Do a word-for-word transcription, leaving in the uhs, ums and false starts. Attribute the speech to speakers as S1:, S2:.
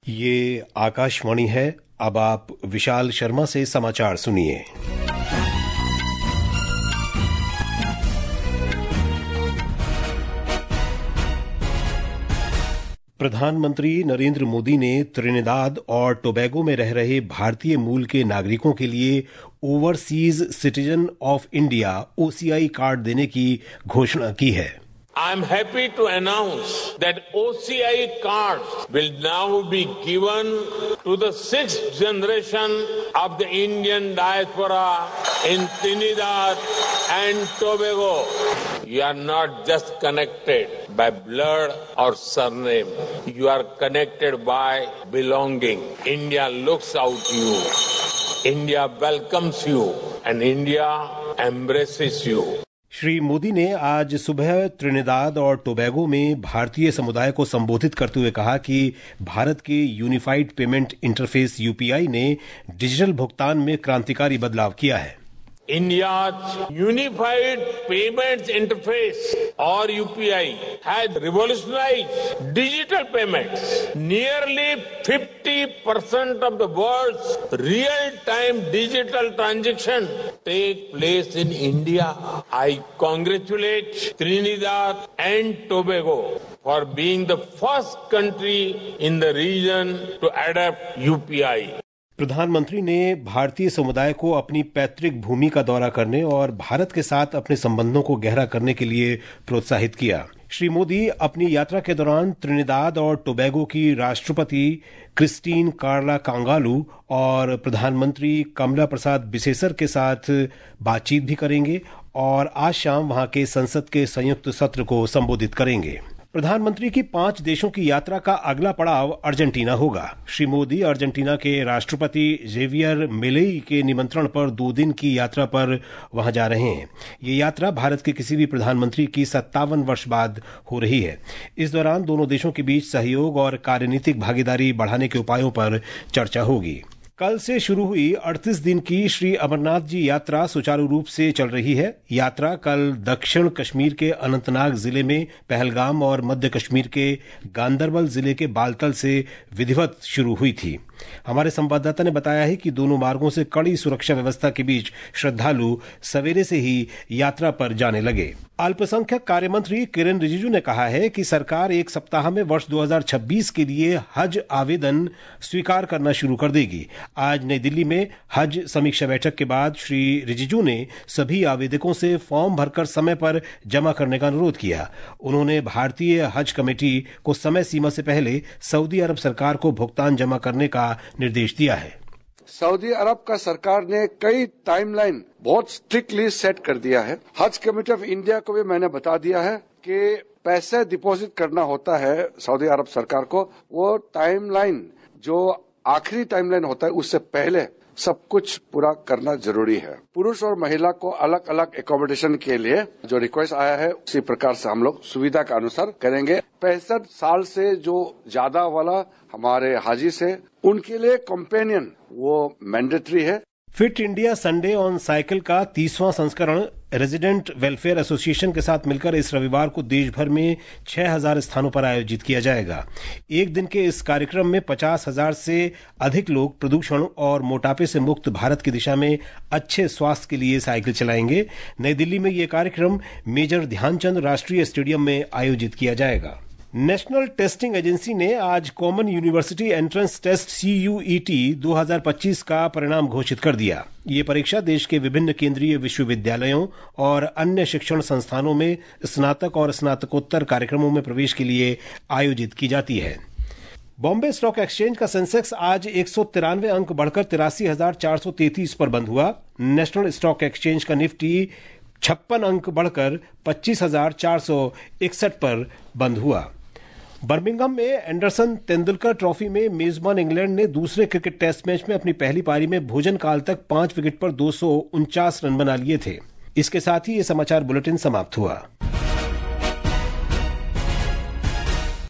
S1: ये आकाशवाणी है। अब आप विशाल शर्मा से समाचार सुनिए। प्रधानमंत्री नरेंद्र मोदी ने त्रिनिदाद और टोबैगो में रह रहे भारतीय मूल के नागरिकों के लिए overseas citizen of India OCI card देने की घोषणा की है।
S2: I am happy to announce that O C I cards will now be given to the sixth generation of the Indian diaspora in Trinidad and Tobago. You are not just connected by blood or surname. You are connected by belonging. India looks out to you. India welcomes you and India embraces you.
S1: Shri Modi ने आज सुबह Trinidad और Tobago में भारतीय समुदाय को संबोधित करते हुए कहा कि भारत के यूनिफाइड पेमेंट इंटरफेस यूपीआई ने डिजिटल भुगतान में क्रांतिकारी बदलाव किया है।
S2: India's unified payments interface or U P I has revolutionized digital payments. Nearly fifty percent of the world's real-time digital transactions take place in India. I congratulate Trinidad and Tobago for being the first country in the region to adopt U P I.
S1: प्रधानमंत्री ने भारतीय समुदाय को अपनी पैतृक भूमि का दौरा करने और भारत के साथ अपने संबंधों को गहरा करने के लिए प्रोत्साहित किया। श्री मोदी अपनी यात्रा के दौरान त्रिनिदाद और टोबैगो की राष्ट्रपति क्रिस्टीन कार्ला कांगालू और प्रधानमंत्री कमला प्रसाद बिसेसर के साथ बातचीत भी करेंगे और आज शाम वहां के संसद के संयुक्त सत्र को संबोधित करेंगे। प्रधानमंत्री की पांच देशों की यात्रा का अगला पड़ाव अर्जेंटीना होगा। श्री मोदी अर्जेंटीना के राष्ट्रपति जेवियर मिलेई के निमंत्रण पर दो दिन की यात्रा पर वहां जा रहे हैं। ये यात्रा भारत के किसी भी प्रधानमंत्री की सत्तावन वर्ष बाद हो रही है। इस दौरान दोनों देशों के बीच सहयोग और कार्यनीतिक भागीदारी बढ़ाने के उपायों पर चर्चा होगी। कल से शुरू हुई अड़तीस दिन की श्री अमरनाथ जी यात्रा सुचारू रूप से चल रही है। यात्रा कल दक्षिण कश्मीर के अनंतनाग जिले में पहलगाम और मध्य कश्मीर के गांदरबल जिले के बालतल से विधिवत शुरू हुई थी। हमारे संवाददाता ने बताया है कि दोनों मार्गों से कड़ी सुरक्षा व्यवस्था के बीच श्रद्धालु सवेरे से ही यात्रा पर जाने लगे। अल्पसंख्यक कार्य मंत्री किरेन रिजिजू ने कहा है कि सरकार एक सप्ताह में वर्ष दो हज़ार छब्बीस के लिए हज आवेदन स्वीकार करना शुरू कर देगी। आज नई दिल्ली में हज समीक्षा बैठक के बाद श्री रिजिजू ने सभी आवेदकों से फॉर्म भरकर समय पर जमा करने का अनुरोध किया। उन्होंने भारतीय हज कमेटी को समय सीमा से पहले सऊदी अरब सरकार को भुगतान जमा करने का निर्देश दिया है।
S3: सऊदी अरब का सरकार ने कई टाइमलाइन बहुत स्ट्रिक्टली सेट कर दिया है। हज कमेटी ऑफ इंडिया को भी मैंने बता दिया है कि पैसे डिपॉजिट करना होता है सऊदी अरब सरकार को, वो टाइमलाइन जो आखिरी टाइमलाइन होता है उससे पहले सब कुछ पूरा करना जरूरी है। पुरुष और महिला को अलग अलग एकोमोडेशन के लिए जो रिक्वेस्ट आया है उसी प्रकार से हम लोग सुविधा के अनुसार करेंगे। पैंसठ साल से जो ज्यादा वाला हमारे हाजी से उनके लिए कंपेनियन वो मैंडेटरी है।
S1: Fit India Sunday on cycle का तीसवां संस्करण रेजिडेंट वेलफेयर एसोसिएशन के साथ मिलकर इस रविवार को देश भर में छह हज़ार स्थानों पर आयोजित किया जाएगा। एक दिन के इस कार्यक्रम में पचास हज़ार से अधिक लोग प्रदूषण और मोटापे से मुक्त भारत की दिशा में अच्छे स्वास्थ्य के लिए साइकिल चलाएंगे। नई दिल्ली में ये कार्यक्रम मेजर ध्यानचंद राष्ट्रीय स्टेडियम में आयोजित किया जाएगा। नेशनल टेस्टिंग एजेंसी ने आज common university entrance test C U E T दो हज़ार पच्चीस का परिणाम घोषित कर दिया। ये परीक्षा देश के विभिन्न केंद्रीय विश्वविद्यालयों और अन्य शिक्षण संस्थानों में स्नातक और स्नातकोत्तर कार्यक्रमों में प्रवेश के लिए आयोजित की जाती है। बॉम्बे स्टॉक एक्सचेंज का सेंसेक्स आज एक सौ तिरानवे अंक बढ़कर तिरासी हजार चार सौ तैतीस पर बंद हुआ। नेशनल स्टॉक एक्सचेंज का निफ्टी छप्पन अंक बढ़कर पच्चीस हजार चार सौ इकसठ पर बंद हुआ। बर्मिंघम में एंडरसन तेंदुलकर ट्रॉफी में मेजबान इंग्लैंड ने दूसरे क्रिकेट टेस्ट मैच में अपनी पहली पारी में भोजन काल तक पांच विकेट पर दो सौ उनचास रन बना लिए थे। इसके साथ ही ये समाचार बुलेटिन समाप्त हुआ।